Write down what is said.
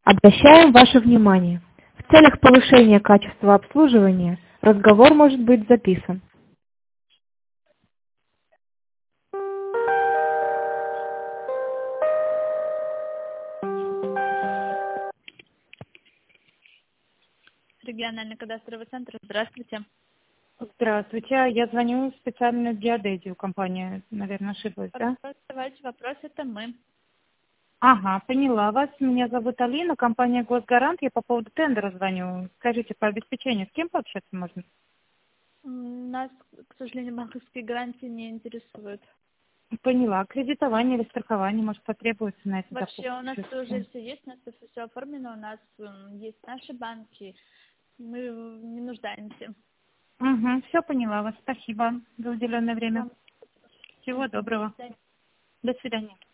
Обращаем ваше внимание. В целях повышения качества обслуживания разговор может быть записан. Региональный кадастровый центр. Здравствуйте. Здравствуйте, я звоню специально в геодезию, компания, наверное, ошиблась, да? Задавайте вопрос, это мы. Ага, поняла вас. Меня зовут Алина, компания «Госгарант». Я по поводу тендера звоню. Скажите, по обеспечению с кем пообщаться можно? Нас, к сожалению, банковские гарантии не интересуют. Поняла. Кредитование или страхование, может, потребуется на это Вообще у нас закупку? уже все есть, у нас все оформлено, у нас есть наши банки, мы не нуждаемся. Угу, все поняла вас. Спасибо за уделенное время. Вам Всего доброго. до свидания. До свидания.